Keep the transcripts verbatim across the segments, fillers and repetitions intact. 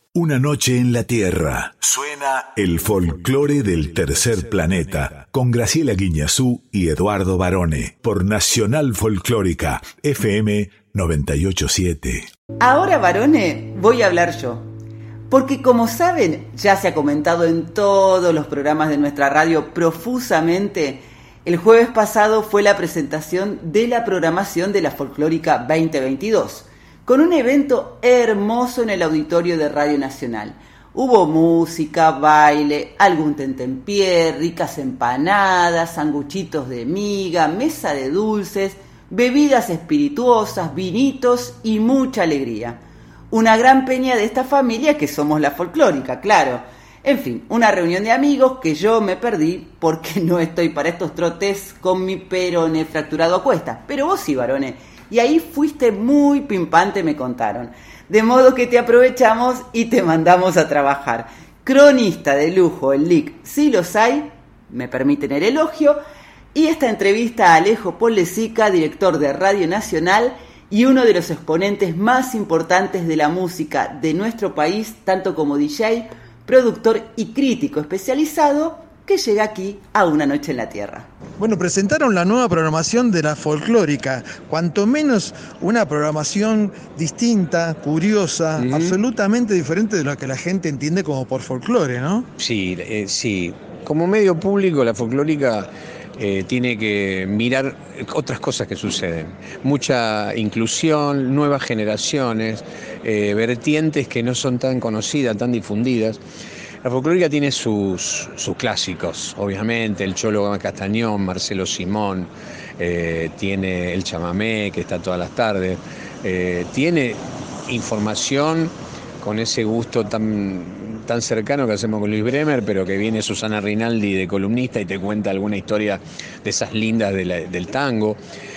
Una noche en la Tierra. Suena el folclore del tercer planeta con Graciela Guiñazú y Eduardo Barone por Nacional Folclórica F M noventa y ocho punto siete. Ahora, Barone, voy a hablar yo. Porque como saben, ya se ha comentado en todos los programas de nuestra radio profusamente, el jueves pasado fue la presentación de la programación de la Folclórica veinte veintidós. Con un evento hermoso en el auditorio de Radio Nacional. Hubo música, baile, algún tentempié, ricas empanadas, sanguchitos de miga, mesa de dulces, bebidas espirituosas, vinitos y mucha alegría. Una gran peña de esta familia que somos la Folclórica, claro. En fin, una reunión de amigos que yo me perdí porque no estoy para estos trotes con mi peroné fracturado a cuestas. Pero vos sí, Barone. Y ahí fuiste muy pimpante, me contaron. De modo que te aprovechamos y te mandamos a trabajar. Cronista de lujo, el L I C, sí los hay, me permiten el elogio. Y esta entrevista a Alejo Pollesica, director de Radio Nacional y uno de los exponentes más importantes de la música de nuestro país, tanto como D J, productor y crítico especializado, que llega aquí a Una Noche en la Tierra. Bueno, presentaron la nueva programación de la Folclórica, cuanto menos una programación distinta, curiosa, uh-huh. absolutamente diferente de lo que la gente entiende como por folclore, ¿no? Sí, eh, sí. Como medio público, la Folclórica eh, tiene que mirar otras cosas que suceden. Mucha inclusión, nuevas generaciones, eh, vertientes que no son tan conocidas, tan difundidas. La Folclórica tiene sus, sus clásicos, obviamente, el Cholo Castañón, Marcelo Simón, eh, tiene el chamamé, que está todas las tardes, eh, tiene información con ese gusto tan, tan cercano que hacemos con Luis Bremer, pero que viene Susana Rinaldi de columnista y te cuenta alguna historia de esas lindas de la, del tango.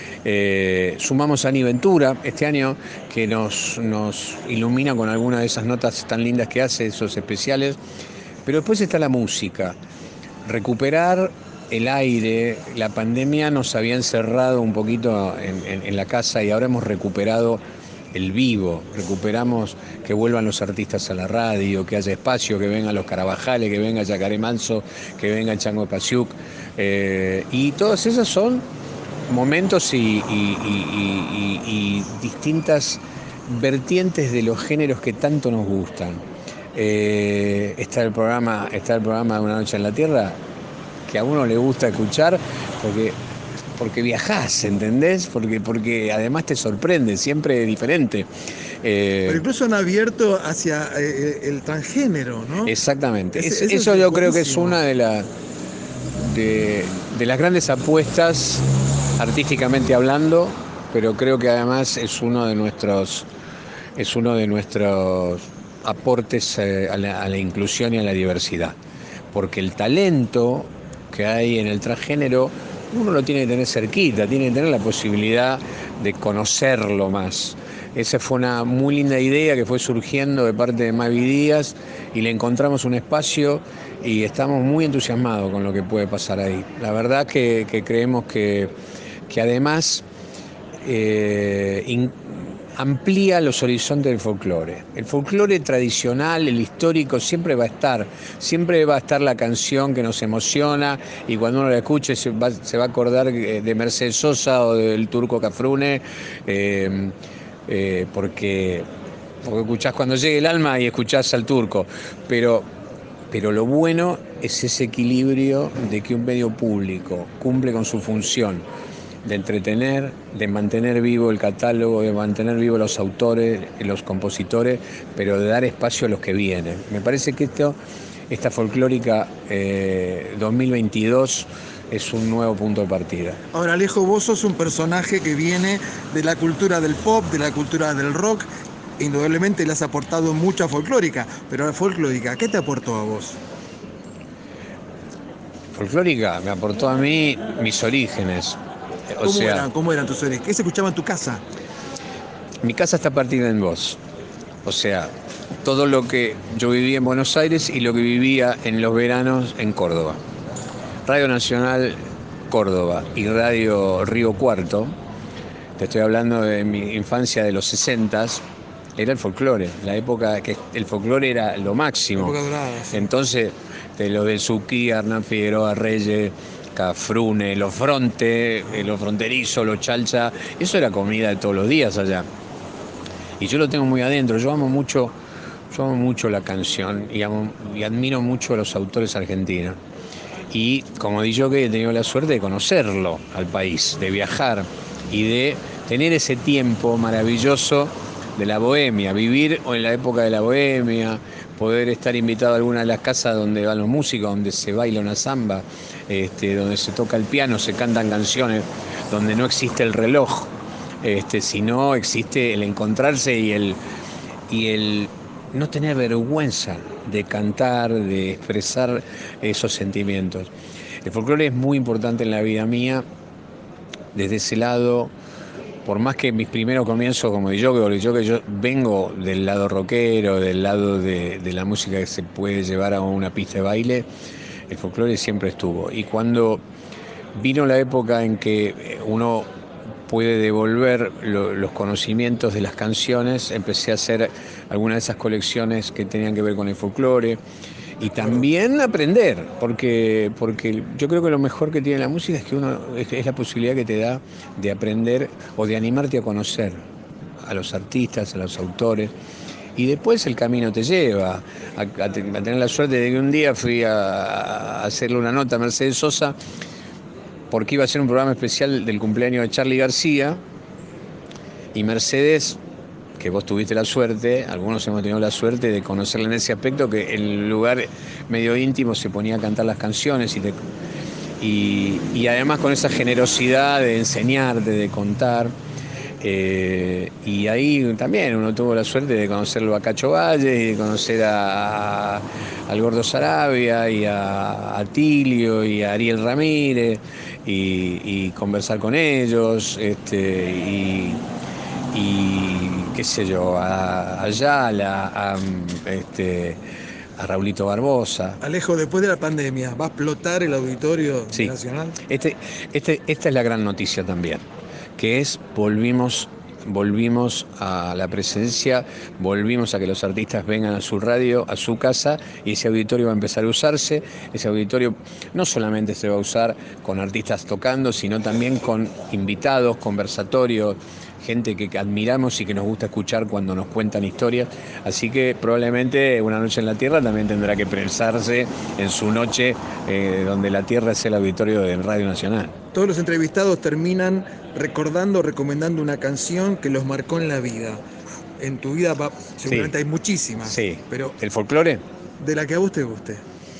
Eh, sumamos a Ani Ventura este año, que nos, nos ilumina con alguna de esas notas tan lindas que hace, esos especiales. Pero después está la música, recuperar el aire. La pandemia nos había encerrado un poquito en, en, en la casa y ahora hemos recuperado el vivo, recuperamos que vuelvan los artistas a la radio, que haya espacio, que vengan los Carabajales, que venga Yacaré Manso, que venga Chango Pasiuk, eh, y todas esas son momentos y, y, y, y, y distintas vertientes de los géneros que tanto nos gustan. Eh, está el programa, está el programa de Una Noche en la Tierra, que a uno le gusta escuchar porque, porque viajás, ¿entendés? Porque, porque además te sorprende, siempre es diferente. Eh, Pero incluso han abierto hacia eh, el transgénero, ¿no? Exactamente. Es, es, eso yo creo que es una de, la, de, de las grandes apuestas, artísticamente hablando, pero creo que además es uno de nuestros, es uno de nuestros aportes a la, a la inclusión y a la diversidad, porque el talento que hay en el transgénero uno lo tiene que tener cerquita, tiene que tener la posibilidad de conocerlo más. Esa fue una muy linda idea que fue surgiendo de parte de Mavi Díaz y le encontramos un espacio y estamos muy entusiasmados con lo que puede pasar ahí. La verdad que, que creemos que, que además eh, in, amplía los horizontes del folclore. El folclore tradicional, el histórico, siempre va a estar. Siempre va a estar la canción que nos emociona y cuando uno la escuche se va, se va a acordar de Mercedes Sosa o del Turco Cafrune, eh, eh, porque, porque escuchás cuando llegue el alma y escuchás al Turco. Pero, pero lo bueno es ese equilibrio de que un medio público cumple con su función de entretener, de mantener vivo el catálogo, de mantener vivo los autores, los compositores, pero de dar espacio a los que vienen. Me parece que esto, esta Folclórica eh, dos mil veintidós es un nuevo punto de partida. Ahora, Alejo, vos sos un personaje que viene de la cultura del pop, de la cultura del rock. Indudablemente le has aportado mucha folclórica, pero la folclórica, ¿qué te aportó a vos? Folclórica me aportó a mí mis orígenes. O ¿Cómo, sea, eran, ¿Cómo eran tus orígenes? ¿Qué se escuchaba en tu casa? Mi casa está partida en dos. O sea, todo lo que yo vivía en Buenos Aires y lo que vivía en los veranos en Córdoba. Radio Nacional Córdoba y Radio Río Cuarto, te estoy hablando de mi infancia de los sesentas, era el folclore, la época que el folclore era lo máximo. Dorada, sí. Entonces, de lo de Suquí, Hernán Figueroa, Reyes, Cafrune, los frontes, los fronterizos, los chalcha, eso era comida de todos los días allá. Y yo lo tengo muy adentro, yo amo mucho, yo amo mucho la canción y, amo, y admiro mucho a los autores argentinos. Y como di yo que he tenido la suerte de conocerlo al país, de viajar y de tener ese tiempo maravilloso de la bohemia, vivir en la época de la bohemia, poder estar invitado a alguna de las casas donde van los músicos, donde se baila una samba, este, donde se toca el piano, se cantan canciones, donde no existe el reloj, este, sino existe el encontrarse y el, y el no tener vergüenza de cantar, de expresar esos sentimientos. El folclore es muy importante en la vida mía, desde ese lado. Por más que mis primeros comienzos como D J, porque yo que yo vengo del lado rockero, del lado de, de la música que se puede llevar a una pista de baile, el folclore siempre estuvo. Y cuando vino la época en que uno puede devolver lo, los conocimientos de las canciones, empecé a hacer algunas de esas colecciones que tenían que ver con el folclore. Y también aprender, porque, porque yo creo que lo mejor que tiene la música es que uno es, es la posibilidad que te da de aprender o de animarte a conocer a los artistas, a los autores, y después el camino te lleva a, a, a tener la suerte de que un día fui a, a hacerle una nota a Mercedes Sosa porque iba a hacer un programa especial del cumpleaños de Charly García, y Mercedes, que vos tuviste la suerte, algunos hemos tenido la suerte de conocerla en ese aspecto, que en el lugar medio íntimo se ponía a cantar las canciones y, te, y, y además con esa generosidad de enseñarte, de contar. Eh, y ahí también uno tuvo la suerte de conocerlo a Cacho Valle y de conocer a, a, al Gordo Sarabia y a, a Tilio y a Ariel Ramírez y, y conversar con ellos, este, y, y qué sé yo, a Ayala, a, este, a Raulito Barbosa. Alejo, después de la pandemia, ¿va a explotar el auditorio sí. nacional? Este, este, esta es la gran noticia también, que es volvimos, volvimos a la presencia, volvimos a que los artistas vengan a su radio, a su casa, y ese auditorio va a empezar a usarse. Ese auditorio no solamente se va a usar con artistas tocando, sino también con invitados, conversatorios, gente que admiramos y que nos gusta escuchar cuando nos cuentan historias. Así que probablemente Una Noche en la Tierra también tendrá que pensarse en su noche, eh, donde la Tierra es el auditorio de Radio Nacional. Todos los entrevistados terminan recordando, recomendando una canción que los marcó en la vida. En tu vida va, seguramente sí. Hay muchísimas. Sí. Pero ¿el folclore? De la que a vos te guste.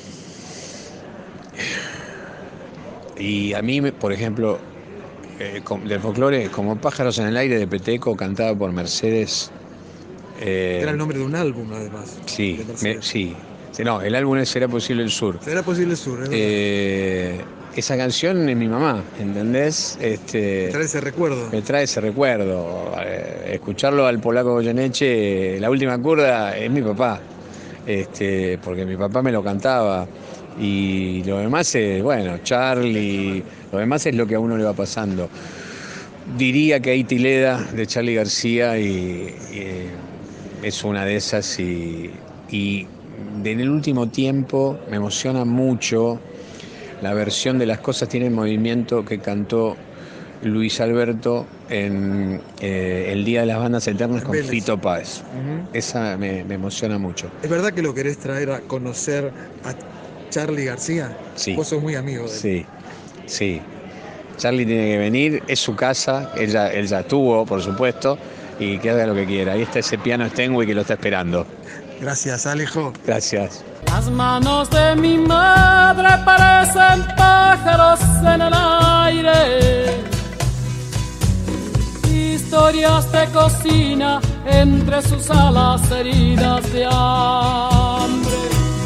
Y a mí, por ejemplo, eh, del folclore, como Pájaros en el Aire de Peteco, cantada por Mercedes. Eh, Era el nombre de un álbum, además. Sí, me, sí. No, el álbum es Será Posible el Sur. Será Posible el Sur, ¿eh? Eh, esa canción es mi mamá, ¿entendés? Este, me trae ese recuerdo. Me trae ese recuerdo. Eh, escucharlo al polaco Goyeneche, La Última Curda, es mi papá. Este, porque mi papá me lo cantaba. Y lo demás es, bueno, Charly, lo demás es lo que a uno le va pasando. Diría que Ahí Tileda de Charly García y, y es una de esas y, y en el último tiempo me emociona mucho la versión de Las Cosas Tienen Movimiento que cantó Luis Alberto en eh, El Día de las Bandas Eternas con Vélez. Fito Páez. Uh-huh. Esa me, me emociona mucho. ¿Es verdad que lo querés traer a conocer a Charly García? Sí. Vos sos muy amigo de él. Sí, sí. Charly tiene que venir, es su casa, él ya, él ya estuvo, por supuesto, y que haga lo que quiera. Ahí está ese piano Steinway que lo está esperando. Gracias, Alejo. Gracias. Las manos de mi madre parecen pájaros en el aire, historias de cocina entre sus alas heridas de hambre.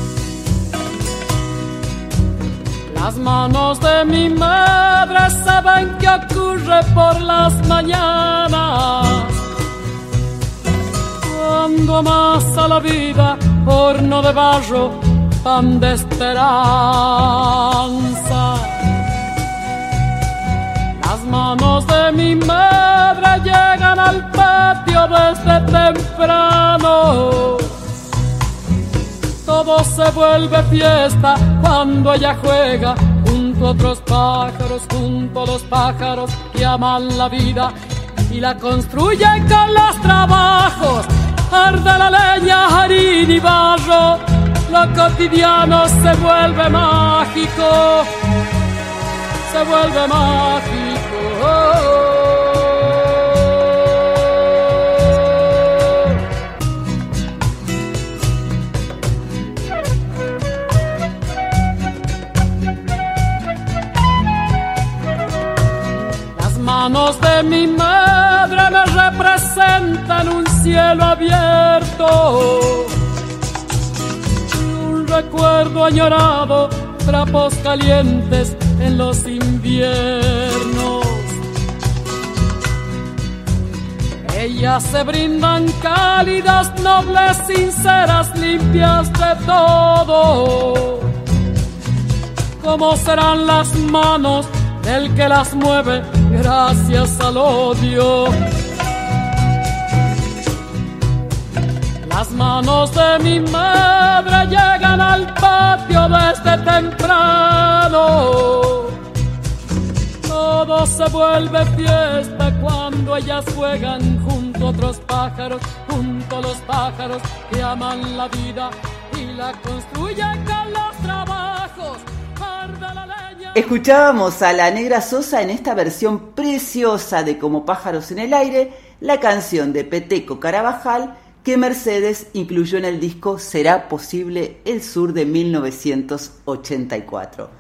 Las manos de mi madre saben qué ocurre por las mañanas, cuando amasa la vida horno de barro, pan de esperanza. Las manos de mi madre llegan al patio desde temprano. Todo se vuelve fiesta cuando ella juega junto a otros pájaros, junto a los pájaros que aman la vida y la construyen con los trabajos. Arde la leña, harina y barro, lo cotidiano se vuelve mágico, se vuelve mágico. Las manos de mi madre me representan un cielo abierto, un recuerdo añorado, trapos calientes en los inviernos. Ellas se brindan cálidas, nobles, sinceras, limpias de todo. ¿Cómo serán las manos del que las mueve gracias al odio? Las manos de mi madre llegan al patio desde temprano. Todo se vuelve fiesta cuando ellas juegan junto a otros pájaros, junto a los pájaros que aman la vida y la construyen con los trabajos. Arde la leña. Escuchábamos a La Negra Sosa en esta versión preciosa de Como pájaros en el aire, la canción de Peteco Carabajal, que Mercedes incluyó en el disco Será Posible el Sur de mil novecientos ochenta y cuatro.